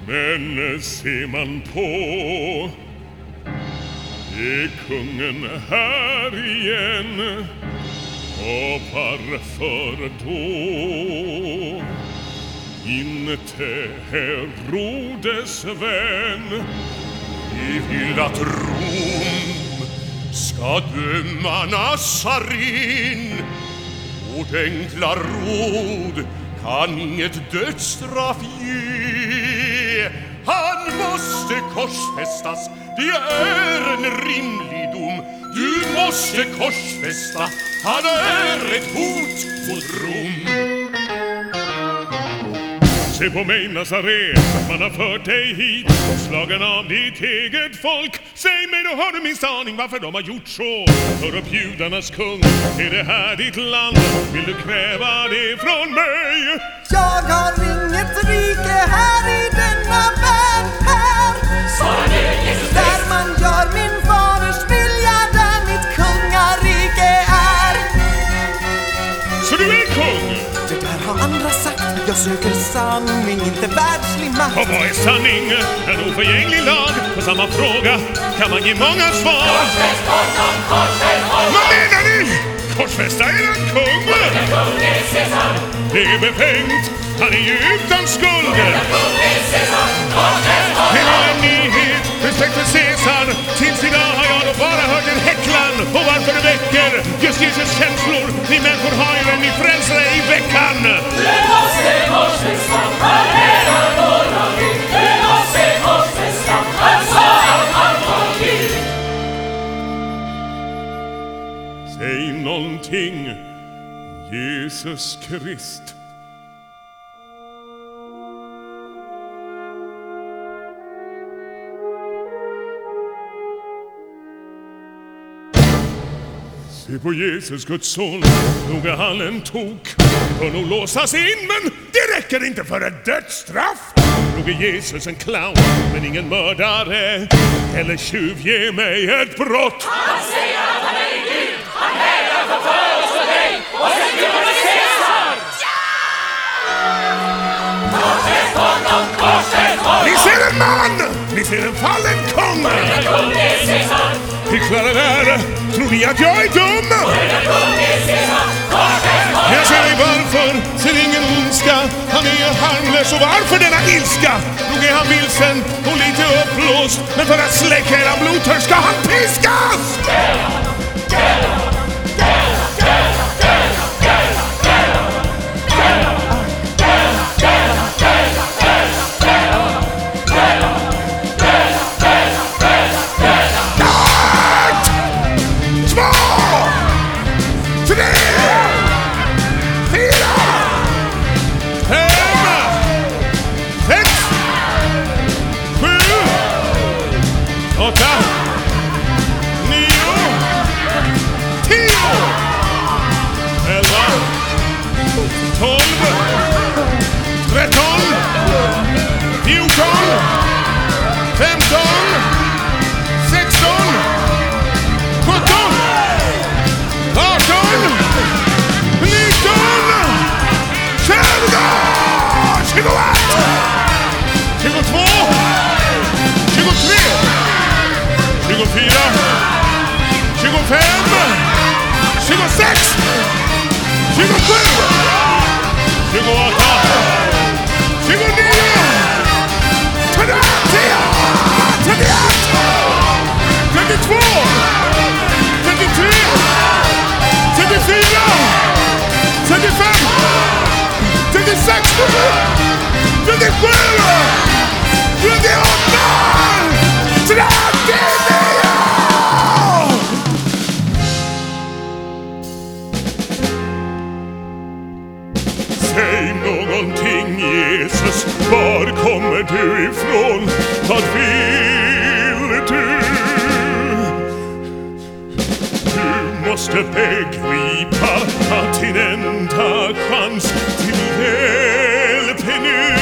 Men ser man på, är kungen här igen? Och varför då? Inte Herodes vän. Vi vill att Rom ska döma Nazarin. Vårt enkla råd kan inget dödsstraff ge. Han måste korsfästas, det är en rimlig dom. Du måste korsfästa, han är ett hot mot Rom. Se på mig, Nazaret, man har fört dig hit, slagen av ditt eget folk. Säg mig, då har du minst aning varför de har gjort så. För upp judarnas kung, är det här ditt land? Vill du kräva det från mig? Jag har inget rike här i denna värld här. Svara nu, Jesus Krist. Där man gör min faders vilja, där mitt kungarike är. Så du är kung? Det där har andra sagt. Jag söker sanning, inte världslig makt. Och vad är sanning? En oförgänglig lag. På samma fråga kan man ge många svar. Korsfäst honom, korsfäst honom. Vad menar ni? Korsfästa är en kung? Den kung är Caesar. Det är befängt, han är ju utan skuld. Den kung är Caesar, korsfäst honom. Det var en nyhet, respekt för Caesar. Tills idag har jag då bara hört en häcklan. Och varför det väcker just Jesus känslor. Ni människor har ju en, ni frälsare i veckan. Du måste korsfästa, han är våran Gud. Du måste korsfästa, han sa att han var Gud. Säg någonting, Jesus Krist. Se på Jesus, Guds son, nog är han en tok. Bör nog låsas in, men det räcker inte för ett dödsstraff. Nog är Jesus en clown, men ingen mördare. Eller tjuv, ge mig ett brott. Han säger att han är Gud. Han hävdar förförelse för dig. Och sen skriver han Caesar. Korsfäst honom, korsfäst honom. Ni ser en man! Ni ser en fallen kung! Den kung är Caesar. Hycklare där, tror ni att jag är dum? Den kung är Caesar, korsfäst honom. Jag säger varför, ser ingen ondska. Han är harmlös och varför denna ilska? Nog är han vilsen och lite uppblåst. Men för att släcka era blodtörst ska han piskas! Säg någonting, Jesus, var kommer du ifrån? Vad vill du? Du måste begripa att din enda chans till hjälp är nu.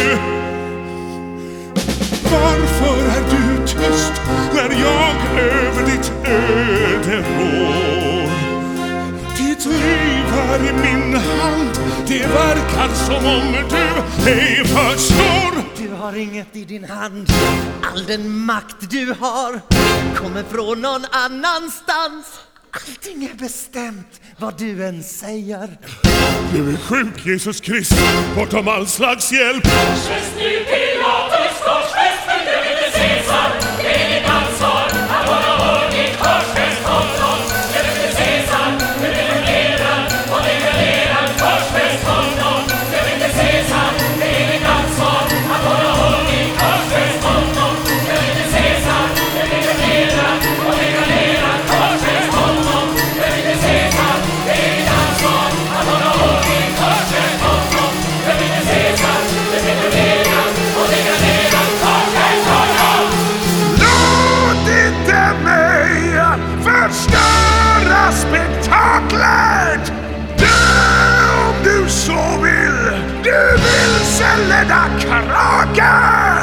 Varför är du tyst när jag över ditt öde rår? Ditt liv är i min hand, det verkar som om du ej förstår. Du har inget i din hand. All den makt du har kommer från någon annanstans. Allting är bestämt, vad du än säger. Du är sjuk, Jesus Krist, bortom all slags hjälp. Korsfäst nu Pilatus, korsfäst nu Julius Caesar. Det är ditt ansvar att hålla ordning. Korsfäst honom, Julius Caesar. Du är reglerad och degraderad. Korsfäst honom, Julius Caesar. Det är ditt ansvar att hålla ordning. Korsfäst honom, Julius Caesar. Du är reglerad och degraderad. Korsfäst honom, Julius Caesar. Det är ditt ansvar att hålla ordning. Korsfäst honom, Julius Caesar. Du är reglerad och degraderad. Korsfäst honom. Låt inte mig förstöra spektaklet! Dö om du så vill! Du vill sälja kraken!